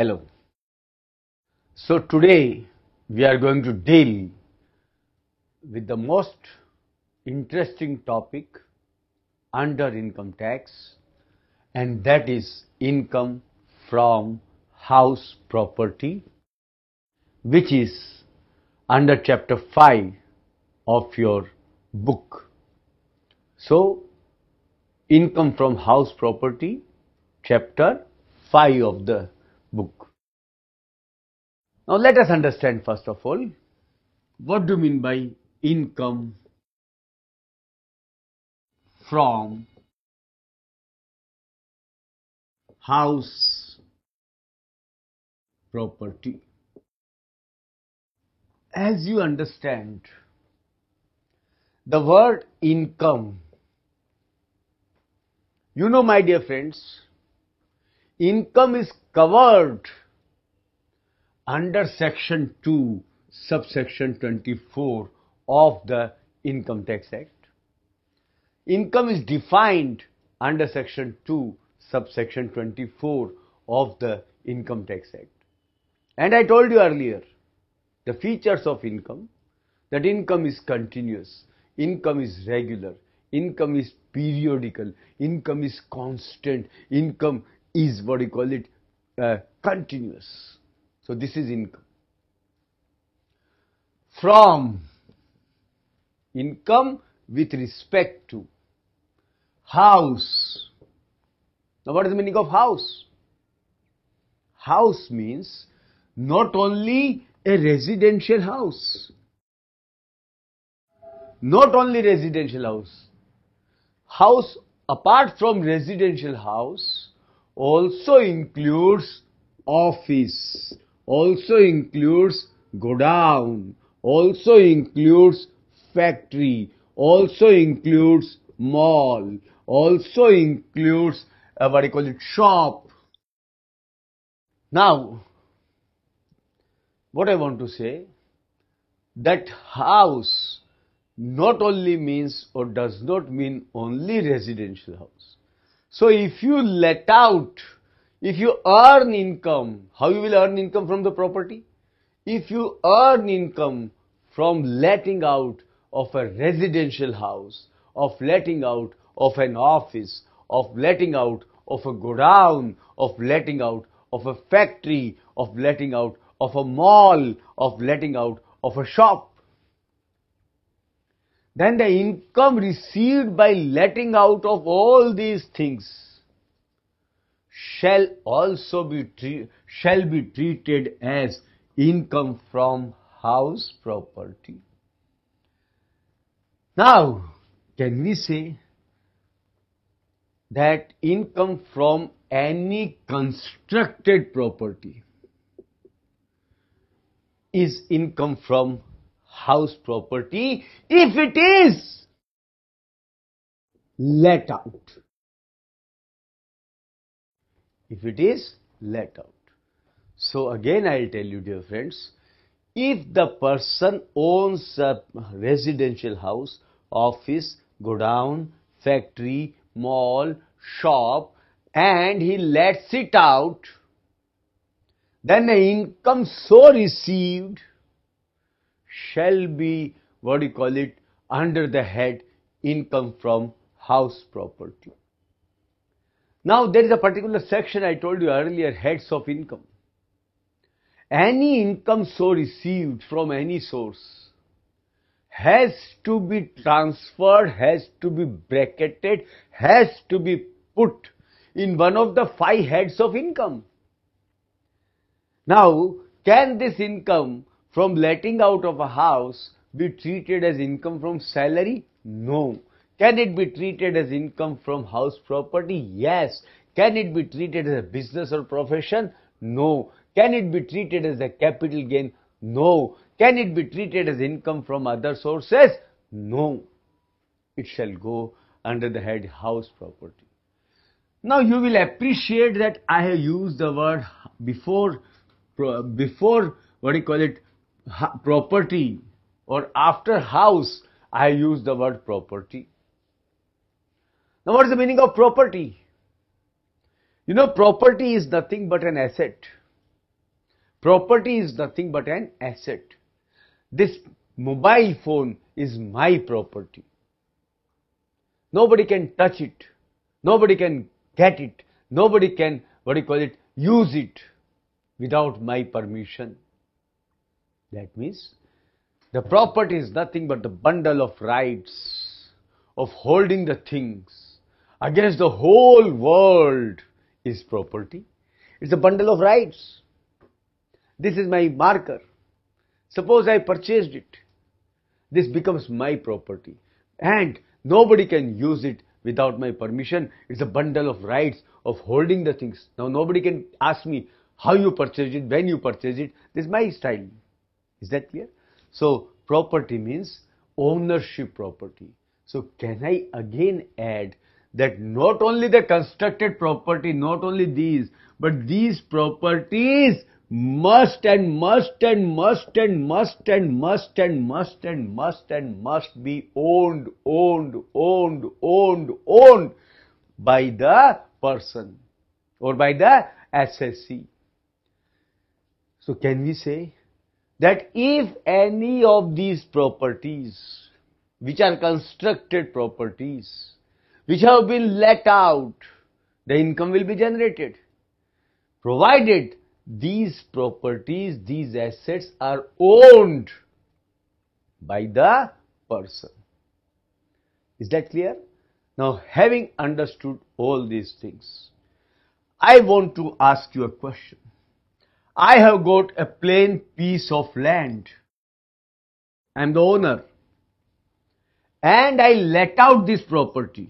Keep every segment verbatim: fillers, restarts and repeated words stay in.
Hello. So today we are going to deal with the most interesting topic under income tax, and that is income from house property, which is under chapter five of your book. So income from house property, chapter five of the book. Now let us understand first of all, what do you mean by income from house property. As you understand, the word income, you know my dear friends, income is covered under section two, subsection twenty-four of the Income Tax Act. Income is defined under section two, subsection twenty-four of the Income Tax Act. And I told you earlier, the features of income, that income is continuous, income is regular, income is periodical, income is constant, income is what you call it, uh, continuous. So this is income. From income with respect to house. Now what is the meaning of house? House means not only a residential house, not only residential house, house apart from residential house also includes office, also includes godown, also includes factory, also includes mall, also includes uh, what do you call it, shop. Now, what I want to say, that house not only means or does not mean only residential house. So if you let out, if you earn income, how you will earn income from the property? If you earn income from letting out of a residential house, of letting out of an office, of letting out of a godown, of letting out of a factory, of letting out of a mall, of letting out of a shop, then the income received by letting out of all these things shall also be tre- shall be treated as income from house property. Now, can we say that income from any constructed property is income from house property if it is let out? If it is let out. So again I will tell you, dear friends, if the person owns a residential house, office, godown, factory, mall, shop, and he lets it out, then the income so received shall be, what do you call it, under the head income from house property. Now there is a particular section I told you earlier, heads of income. Any income so received from any source has to be transferred, has to be bracketed, has to be put in one of the five heads of income. Now, can this income from letting out of a house be treated as income from salary? No. Can it be treated as income from house property? Yes. Can it be treated as a business or profession? No. Can it be treated as a capital gain? No. Can it be treated as income from other sources? No. It shall go under the head house property. Now you will appreciate that I have used the word before, before what do you call it, property, or after house I have used the word property. Now what is the meaning of property? You know, property is nothing but an asset. Property is nothing but an asset. This mobile phone is my property. Nobody can touch it. Nobody can get it. Nobody can, what do you call it, use it without my permission. That means the property is nothing but the bundle of rights of holding the things against the whole world is property. It's a bundle of rights. This is my marker. Suppose I purchased it. This becomes my property and nobody can use it without my permission. It's a bundle of rights of holding the things. Now nobody can ask me how you purchased it, when you purchased it. This is my style. Is that clear? So property means ownership property. So can I again add that not only the constructed property, not only these, but these properties must and must and must and must and must and must and must and must be owned, owned, owned, owned, owned by the person or by the assessee. So can we say that if any of these properties, which are constructed properties, which have been let out, the income will be generated, provided these properties, these assets are owned by the person. Is that clear? Now, having understood all these things, I want to ask you a question. I have got a plain piece of land. I am the owner. And I let out this property.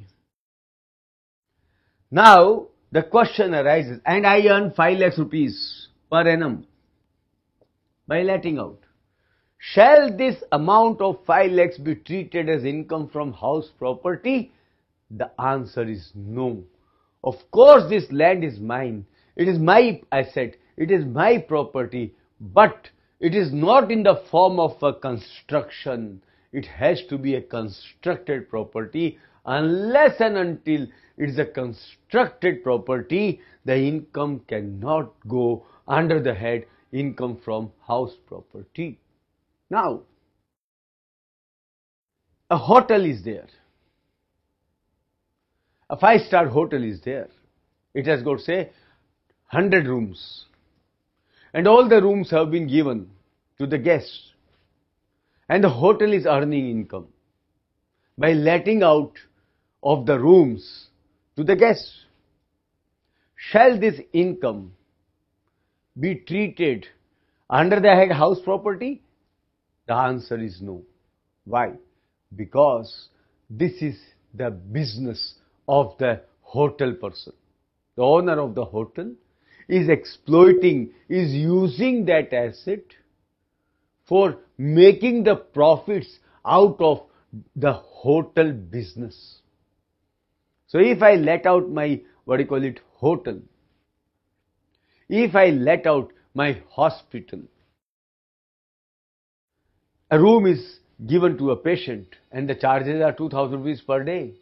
Now, the question arises, and I earn five lakhs rupees per annum by letting out. Shall this amount of five lakhs be treated as income from house property? The answer is no. Of course, this land is mine. It is my asset. It is my property. But it is not in the form of a construction. It has to be a constructed property. Unless and until it is a constructed property, the income cannot go under the head income from house property. Now, a hotel is there. A five-star hotel is there. It has got, say, one hundred rooms. And all the rooms have been given to the guests. And the hotel is earning income by letting out of the rooms to the guests. Shall this income be treated under the head house property? The answer is no. Why? Because this is the business of the hotel person. The owner of the hotel is exploiting, is using that asset for making the profits out of the hotel business. So if I let out my, what do you call it, hotel, if I let out my hospital, a room is given to a patient and the charges are two thousand rupees per day,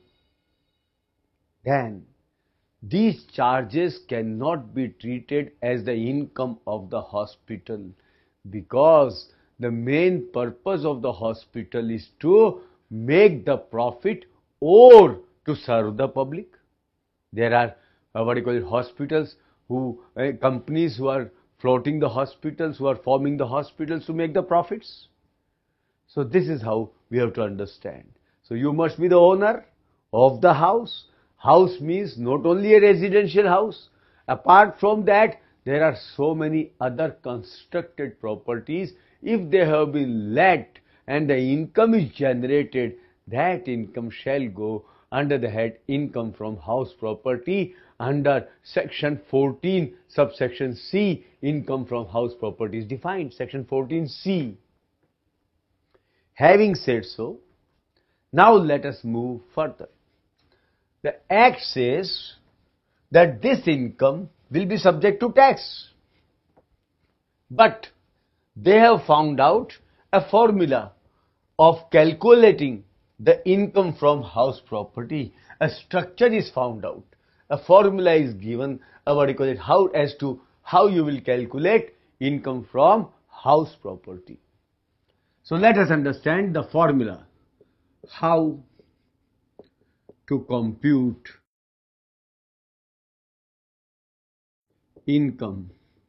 then these charges cannot be treated as the income of the hospital, because the main purpose of the hospital is to make the profit or to serve the public. There are, uh, what do you call it, hospitals, who, uh, companies who are floating the hospitals, who are forming the hospitals to make the profits. So this is how we have to understand. So you must be the owner of the house. House means not only a residential house. Apart from that, there are so many other constructed properties. If they have been let and the income is generated, that income shall go under the head income from house property under section fourteen subsection C. Income from house property is defined, section fourteen C. Having said so, now let us move further. The Act says that this income will be subject to tax. But they have found out a formula of calculating the income from house property. A structure is found out. A formula is given, uh, what do you call it, how as to how you will calculate income from house property. So let us understand the formula. How to compute income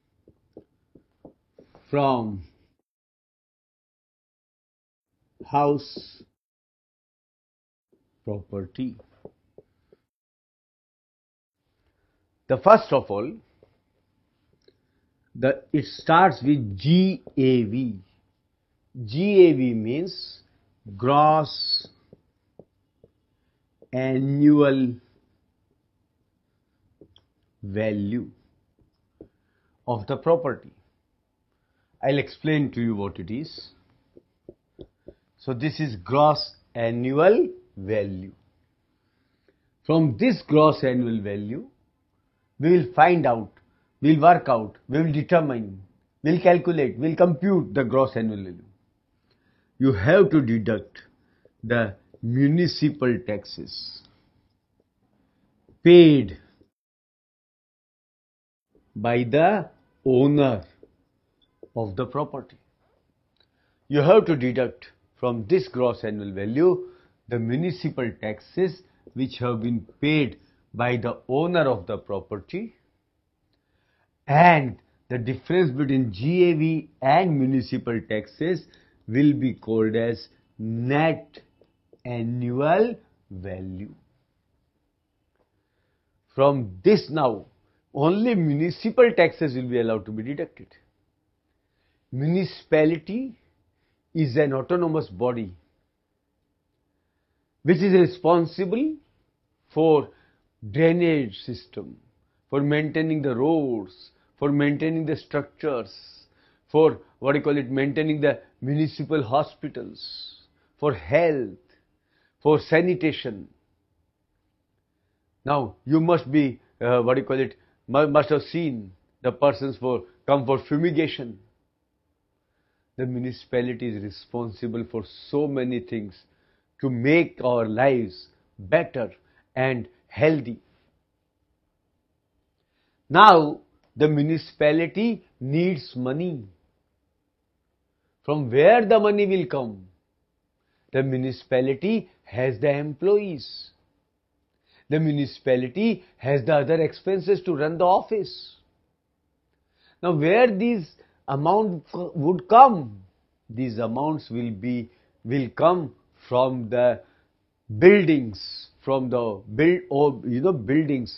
from house property. The first of all, the it starts with G A V. G A V means gross annual value of the property. I'll explain to you what it is. So this is gross annual value. From this gross annual value, we will find out, we will work out, we will determine, we will calculate, we will compute the gross annual value. You have to deduct the municipal taxes paid by the owner of the property. You have to deduct from this gross annual value the municipal taxes which have been paid by the owner of the property, and the difference between G A V and municipal taxes will be called as net annual value. From this now, only municipal taxes will be allowed to be deducted. Municipality is an autonomous body which is responsible for drainage system, for maintaining the roads, for maintaining the structures, for what do you call it, maintaining the municipal hospitals, for health, for sanitation. Now you must be, uh, what do you call it, must have seen the persons for come for fumigation. The municipality is responsible for so many things to make our lives better and healthy. Now the municipality needs money. From where the money will come? The municipality has the employees. The municipality has the other expenses to run the office. Now where these amounts would come? These amounts will be will come from the buildings, from the build or you know buildings,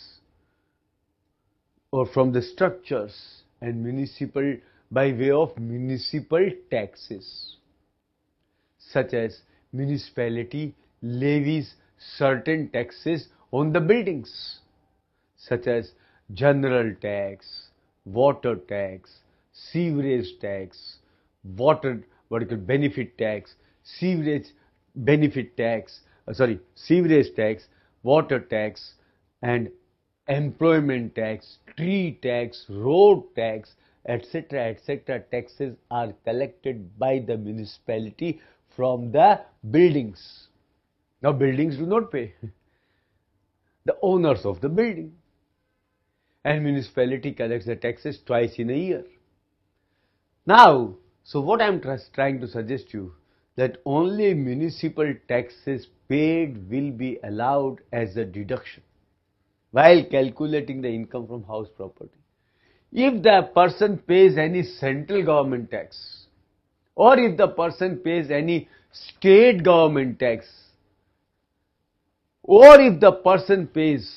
or from the structures, and municipal by way of municipal taxes, such as municipality levies certain taxes on the buildings, such as general tax, water tax, sewerage tax, water what you call benefit tax, sewerage benefit tax, uh, sorry, sewerage tax, water tax, and employment tax, tree tax, road tax, et cetera, et cetera. Taxes are collected by the municipality from the buildings. Now buildings do not pay. The owners of the building. And municipality collects the taxes twice in a year. Now, so what I am trying to suggest you, that only municipal taxes paid will be allowed as a deduction while calculating the income from house property. If the person pays any central government tax, or if the person pays any state government tax, or if the person pays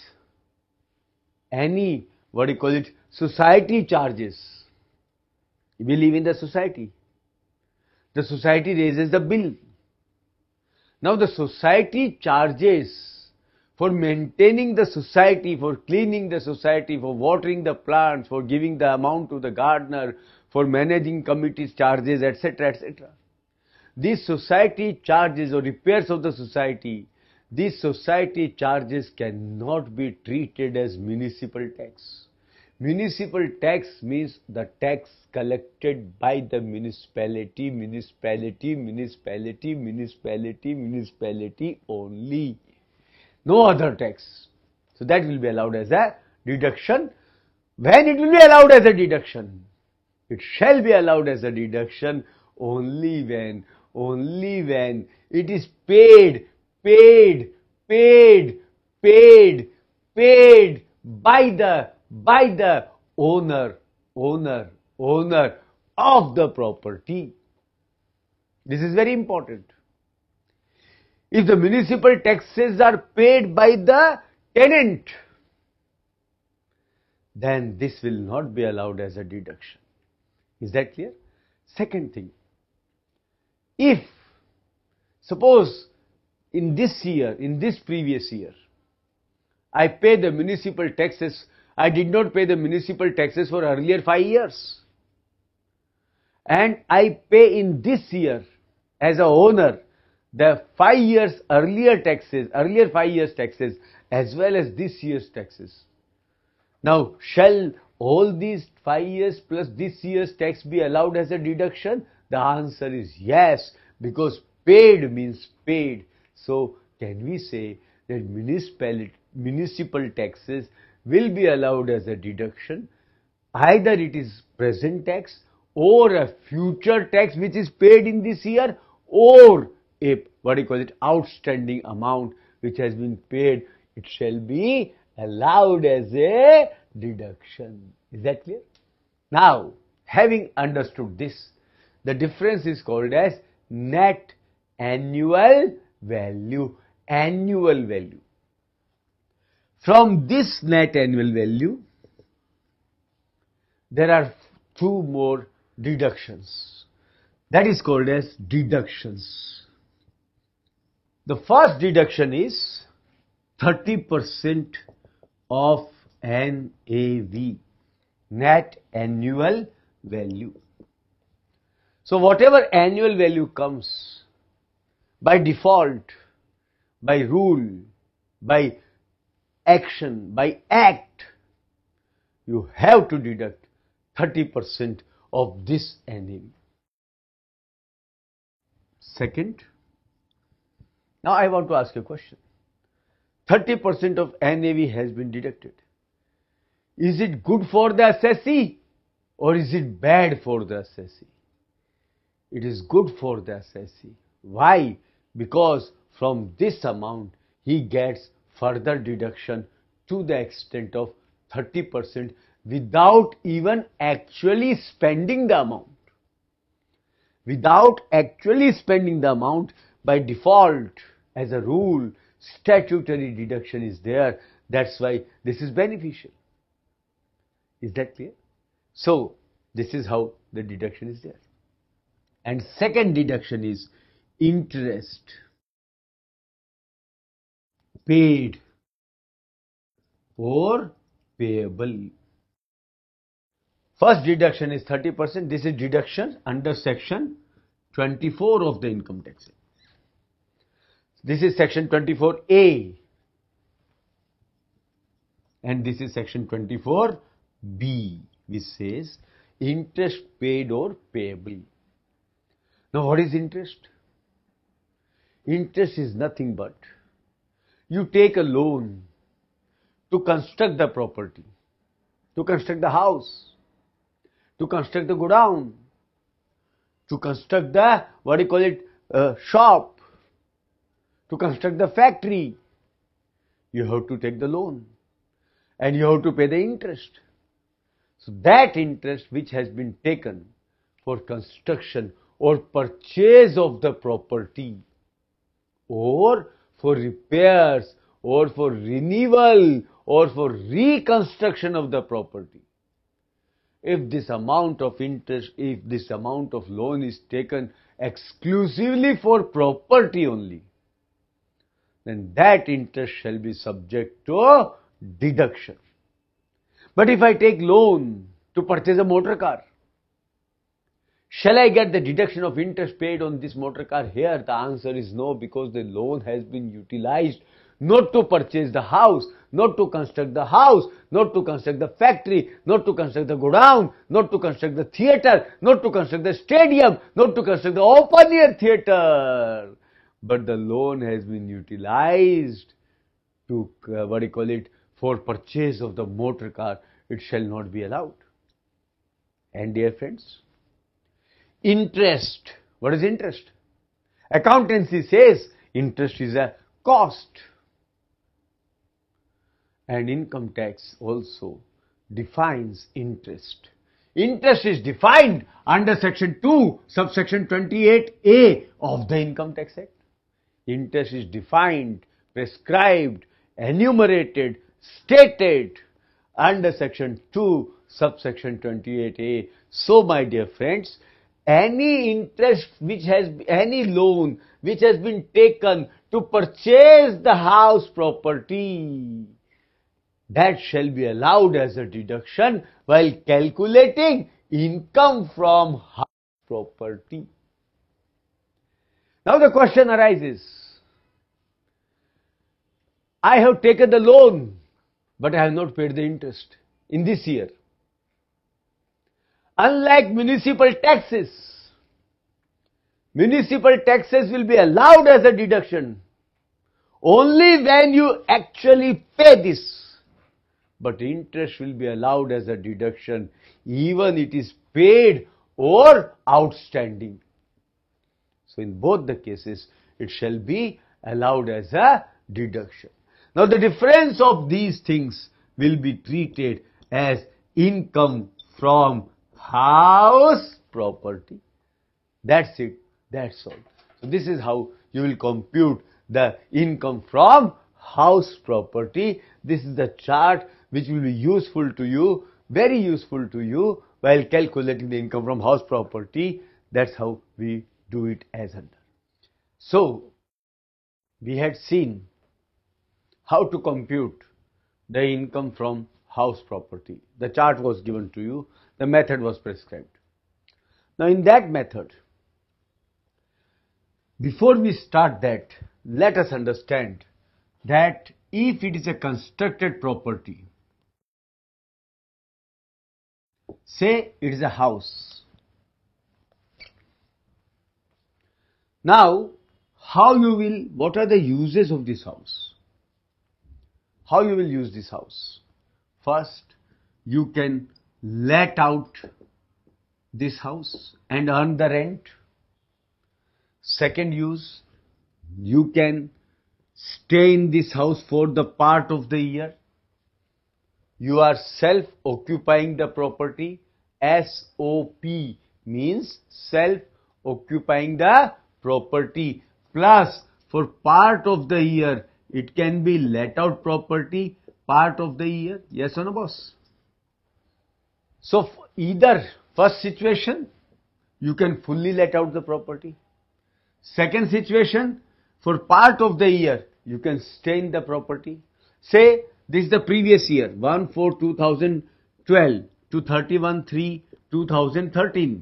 any, what do you call it, society charges. We live in the society. The society raises the bill. Now the society charges for maintaining the society, for cleaning the society, for watering the plants, for giving the amount to the gardener, for managing committees charges, et cetera, et cetera. These society charges or repairs of the society, these society charges cannot be treated as municipal tax. Municipal tax means the tax collected by the municipality, municipality, municipality, municipality, municipality only. No other tax. So that will be allowed as a deduction. When it will be allowed as a deduction? It shall be allowed as a deduction only when, only when it is paid, paid, paid, paid, paid by the, by the owner, owner, owner of the property. This is very important. If the municipal taxes are paid by the tenant, then this will not be allowed as a deduction. Is that clear? Second thing, if suppose in this year, in this previous year, I pay the municipal taxes, I did not pay the municipal taxes for earlier five years, and I pay in this year as a owner the five years earlier taxes, earlier five years taxes as well as this year's taxes. Now, shall all these five years plus this year's tax be allowed as a deduction? The answer is yes, because paid means paid. So, can we say that municipal, municipal taxes will be allowed as a deduction? Either it is present tax or a future tax which is paid in this year, or a, what do you call it, outstanding amount which has been paid, it shall be allowed as a deduction. Is that clear? Now, having understood this, the difference is called as net annual value. Annual value. From this net annual value, there are two more deductions. That is called as deductions. The first deduction is thirty percent of N A V, net annual value. So whatever annual value comes by default, by rule, by action, by act, you have to deduct thirty percent of this N A V. Second, now I want to ask you a question. thirty percent of N A V has been deducted. Is it good for the assessee or is it bad for the assessee? It is good for the assessee. Why? Because from this amount he gets further deduction to the extent of thirty percent without even actually spending the amount. Without actually spending the amount, by default, as a rule, statutory deduction is there. That's why this is beneficial. Is that clear? So, this is how the deduction is there. And second deduction is interest paid or payable. First deduction is thirty percent. This is deduction under section twenty-four of the income tax. This is section twenty-four A and this is section twenty-four B, which says interest paid or payable. Now what is interest? Interest is nothing but you take a loan to construct the property, to construct the house, to construct the godown, to construct the, what do you call it, uh, shop, to construct the factory. You have to take the loan and you have to pay the interest. So that interest which has been taken for construction or purchase of the property or for repairs or for renewal or for reconstruction of the property. If this amount of interest, if this amount of loan is taken exclusively for property only, then that interest shall be subject to deduction. But if I take loan to purchase a motor car, shall I get the deduction of interest paid on this motor car? Here the answer is no, because the loan has been utilized not to purchase the house, not to construct the house, not to construct the factory, not to construct the godown, not to construct the theatre, not to construct the stadium, not to construct the open air theatre. But the loan has been utilized to, uh, what do you call it, for purchase of the motor car. It shall not be allowed. And dear friends, interest. What is interest? Accountancy says interest is a cost. And income tax also defines interest. Interest is defined under section two, subsection twenty-eight A of the Income Tax Act. Interest is defined, prescribed, enumerated, stated under section two, subsection twenty-eight A. So, my dear friends, any interest which has, any loan which has been taken to purchase the house property, that shall be allowed as a deduction while calculating income from house property. Now the question arises, I have taken the loan, but I have not paid the interest in this year. Unlike municipal taxes, municipal taxes will be allowed as a deduction only when you actually pay this. But interest will be allowed as a deduction even it is paid or outstanding. So in both the cases, it shall be allowed as a deduction. Now the difference of these things will be treated as income from house property. That's it. That's all. So this is how you will compute the income from house property. This is the chart which will be useful to you, very useful to you while calculating the income from house property. That's how we do it as under. So, we had seen how to compute the income from house property. The chart was given to you, the method was prescribed. Now, in that method, before we start that, let us understand that if it is a constructed property, say it is a house. Now, how you will, what are the uses of this house? How you will use this house? First, you can let out this house and earn the rent. Second use, you can stay in this house for the part of the year. You are self-occupying the property. S O P means self-occupying the property. Plus, for part of the year, it can be let out property, part of the year. Yes or no, boss? So, either first situation, you can fully let out the property. Second situation, for part of the year, you can stay in the property. Say, this is the previous year, one four two thousand twelve to thirty-one three two thousand thirteen.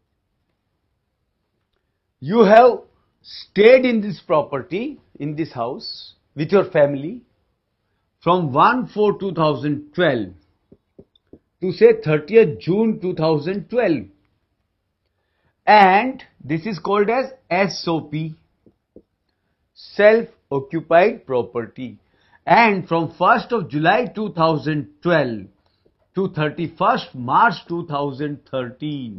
You have stayed in this property, in this house, with your family from one four two thousand twelve to say thirtieth June two thousand twelve. And this is called as S O P, self-occupied property. And from first of July two thousand twelve to thirty-first March two thousand thirteen,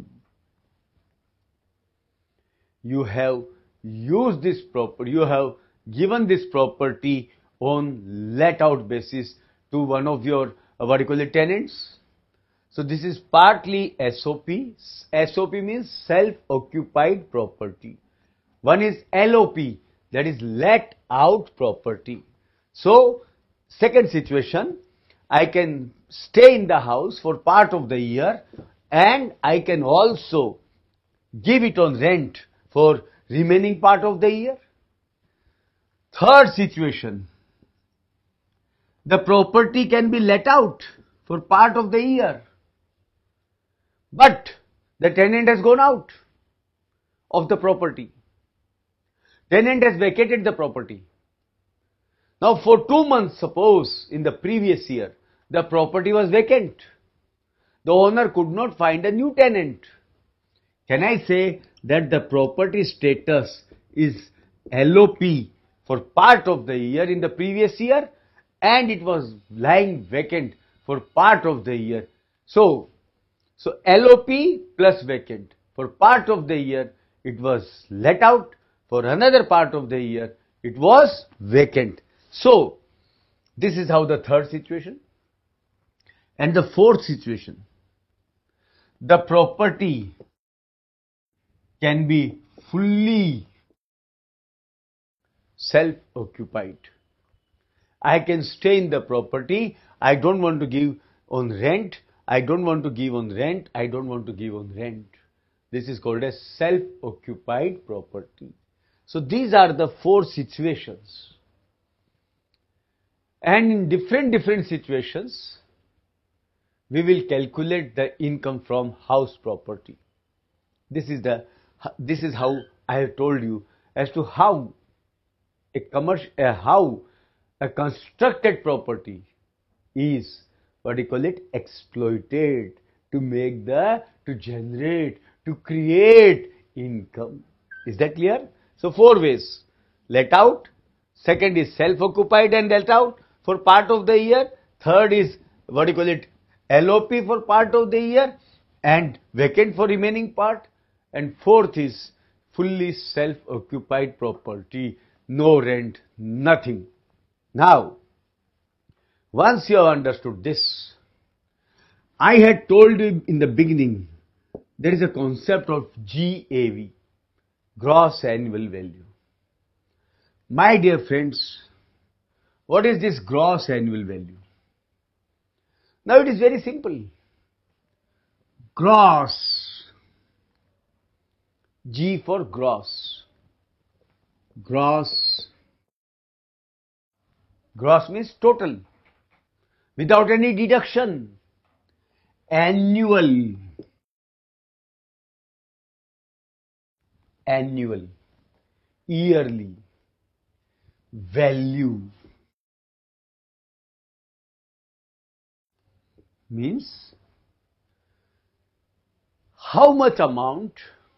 you have used this property, you have given this property on let out basis to one of your, uh, what do you call it, tenants. So this is partly S O P. S O P means self-occupied property. One is L O P, that is let out property. So, second situation, I can stay in the house for part of the year and I can also give it on rent for remaining part of the year. Third situation, the property can be let out for part of the year, but the tenant has gone out of the property. Tenant has vacated the property. Now for two months, suppose in the previous year, the property was vacant. The owner could not find a new tenant. Can I say that the property status is L O P for part of the year in the previous year and it was lying vacant for part of the year? So, So L O P plus vacant. For part of the year it was let out, for another part of the year it was vacant. So this is how the third situation. And the fourth situation, the property can be fully self-occupied. I can stay in the property. I don't want to give on rent. I don't want to give on rent. I don't want to give on rent. This is called as self-occupied property. So these are the four situations. And in different different situations, we will calculate the income from house property. This is the this is how I have told you as to how a commercial uh, how a constructed property is, what do you call it, exploited to make the to generate to create income. Is that clear? So four ways: let out, second is self-occupied and let out for part of the year, third is what do you call it, L O P for part of the year and vacant for remaining part, and fourth is fully self-occupied property, no rent, nothing. Now, once you have understood this, I had told you in the beginning, there is a concept of G A V, gross annual value. My dear friends, what is this gross annual value? Now it is very simple. Gross, G for gross. Gross. Gross means total, without any deduction. Annual. Annual. Yearly. Value. Means how much amount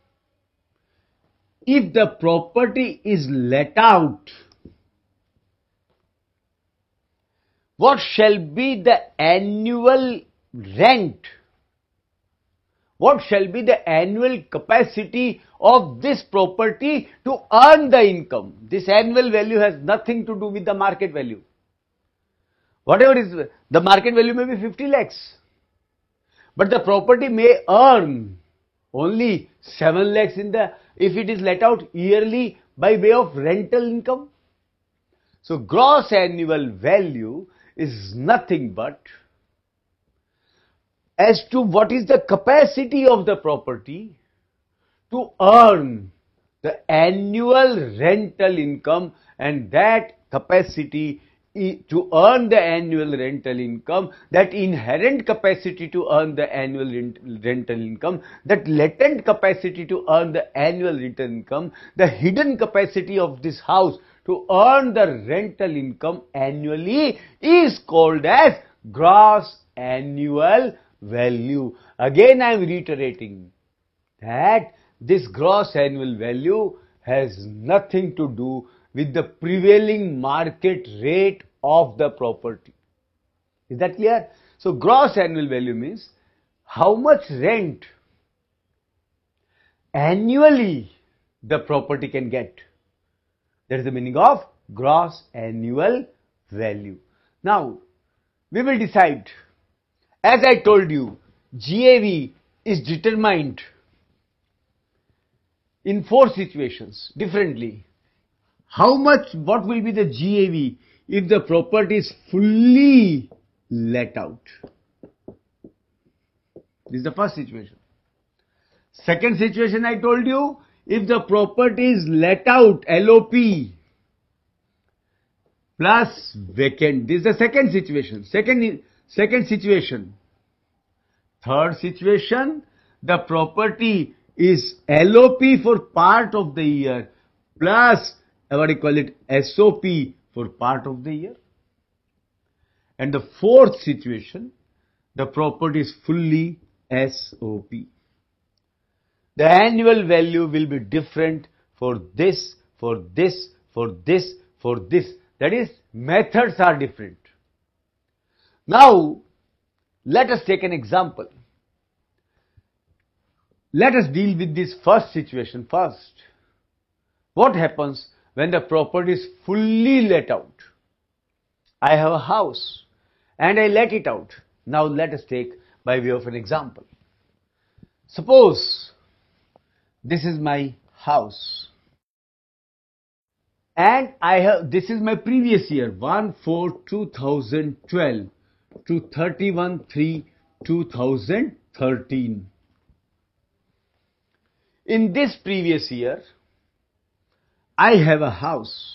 if the property is let out, what shall be the annual rent, what shall be the annual capacity of this property to earn the income. This annual value has nothing to do with the market value. Whatever is the market value may be fifty lakhs, but the property may earn only seven lakhs in the if it is let out yearly by way of rental income. So gross annual value is nothing but as to what is the capacity of the property to earn the annual rental income, and that capacity to earn the annual rental income, that inherent capacity to earn the annual rent, rental income, that latent capacity to earn the annual rental income, the hidden capacity of this house to earn the rental income annually is called as gross annual value. Again I am reiterating that this gross annual value has nothing to do with the prevailing market rate of the property. Is that clear? So gross annual value means how much rent annually the property can get. That is the meaning of gross annual value. Now we will decide. As I told you, G A V is determined in four situations differently. How much, what will be the G A V if the property is fully let out? This is the first situation. Second situation I told you, if the property is let out, L O P plus vacant. This is the second situation. Second, second situation. Third situation, the property is L O P for part of the year plus what do you call it, S O P for part of the year. And the fourth situation, the property is fully S O P. The annual value will be different for this, for this, for this, for this. That is, methods are different. Now, let us take an example. Let us deal with this first situation first. What happens when the property is fully let out? I have a house and I let it out. Now let us take by way of an example. Suppose this is my house and I have, this is my previous year, one four two thousand twelve to thirty-one three two thousand thirteen. In this previous year, I have a house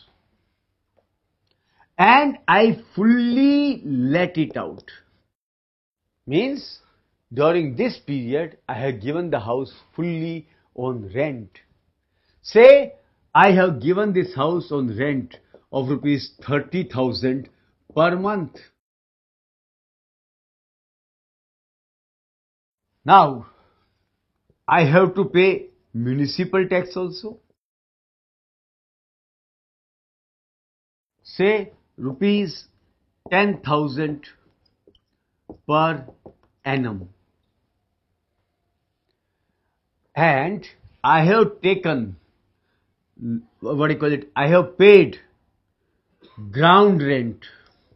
and I fully let it out. Means during this period, I have given the house fully on rent. Say, I have given this house on rent of rupees thirty thousand per month. Now, I have to pay municipal tax also. Say, rupees ten thousand per annum. And I have taken, what do you call it, I have paid ground rent.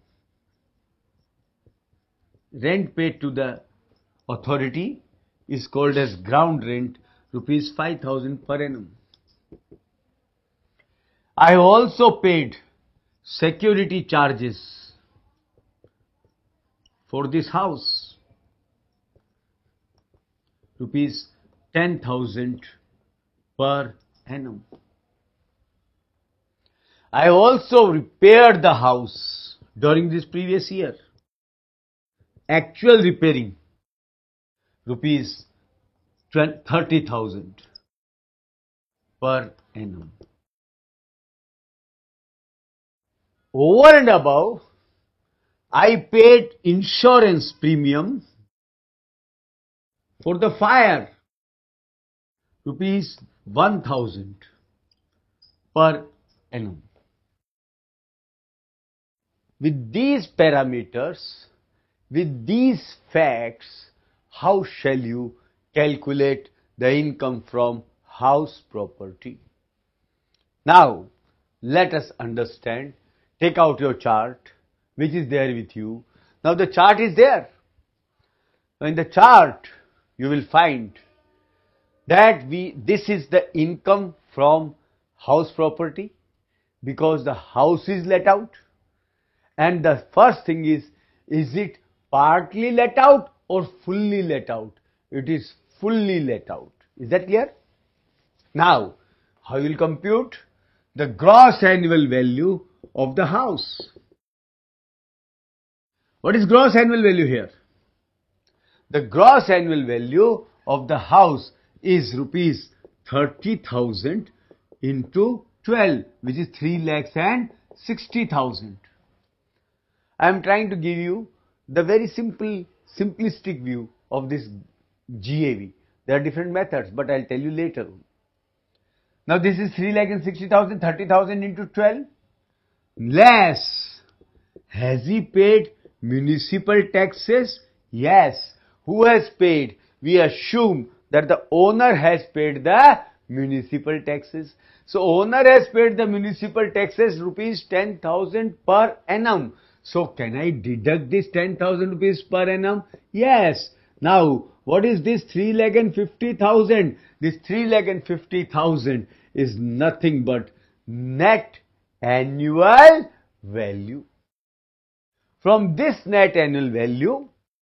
Rent paid to the authority is called as ground rent, rupees five thousand per annum. I have also paid security charges for this house, rupees ten thousand per annum. I also repaired the house during this previous year. Actual repairing, rupees thirty thousand per annum. Over and above, I paid insurance premium for the fire, rupees one thousand per annum. With these parameters, with these facts, how shall you calculate the income from house property? Now, let us understand. Take out your chart, which is there with you. Now the chart is there. Now in the chart, you will find that we this is the income from house property because the house is let out. And the first thing is, is it partly let out or fully let out? It is fully let out. Is that clear? Now, how you will compute the gross annual value of the house? What is gross annual value here? The gross annual value of the house is rupees thirty thousand into twelve, which is three lakhs and sixty thousand. I am trying to give you the very simple, simplistic view of this G A V. There are different methods, but I'll tell you later. Now this is three lakh and sixty thousand, thirty thousand into twelve. Less. Has he paid municipal taxes? Yes. Who has paid? We assume that the owner has paid the municipal taxes. So owner has paid the municipal taxes rupees ten thousand per annum. So can I deduct this ten thousand rupees per annum? Yes. Now what is this three lakh and fifty thousand? This three lakh and fifty thousand is nothing but net annual value. From this net annual value,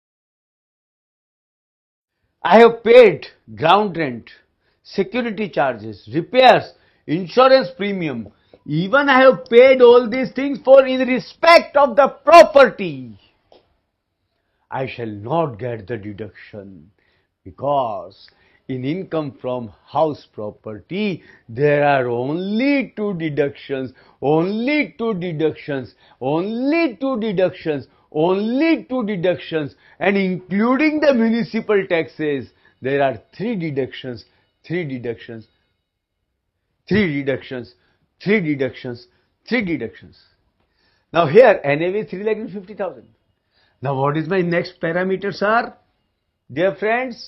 I have paid ground rent, security charges, repairs, insurance premium. Even I have paid all these things for in respect of the property. I shall not get the deduction because in income from house property, there are only two deductions, only two deductions, only two deductions, only two deductions, and including the municipal taxes, there are three deductions, three deductions, three deductions, three deductions, three deductions. Now here, N A V is three lakh fifty thousand. Now what is my next parameter, sir? Dear friends,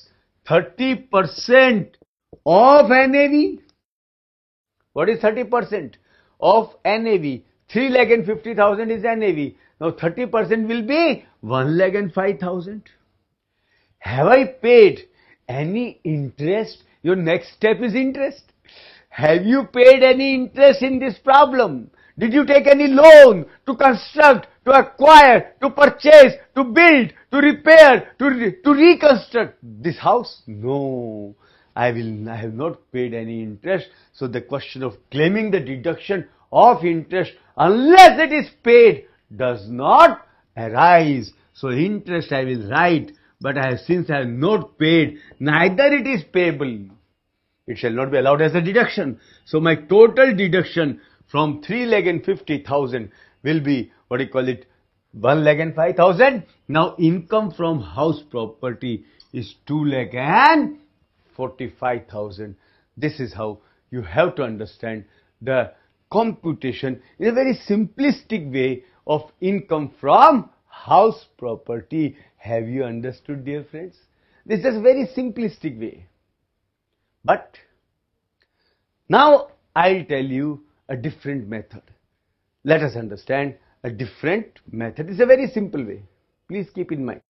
thirty percent of N A V. What is thirty percent of N A V? three lakh and fifty thousand is N A V. Now thirty percent will be one lakh and five thousand. Have I paid any interest? Your next step is interest. Have you paid any interest in this problem? Did you take any loan to construct, to acquire, to purchase, to build, to repair, to, re to reconstruct this house? No, I will. I have not paid any interest. So the question of claiming the deduction of interest unless it is paid does not arise. So interest I will write, but I have, since I have not paid, neither it is payable. It shall not be allowed as a deduction. So my total deduction from three lakh and fifty thousand will be, what do you call it, one lakh and five thousand. Now income from house property is two lakh and forty-five thousand. This is how you have to understand the computation in a very simplistic way of income from house property. Have you understood, dear friends? This is a very simplistic way. But now I'll tell you a different method. Let us understand a different method. It's a very simple way. Please keep in mind.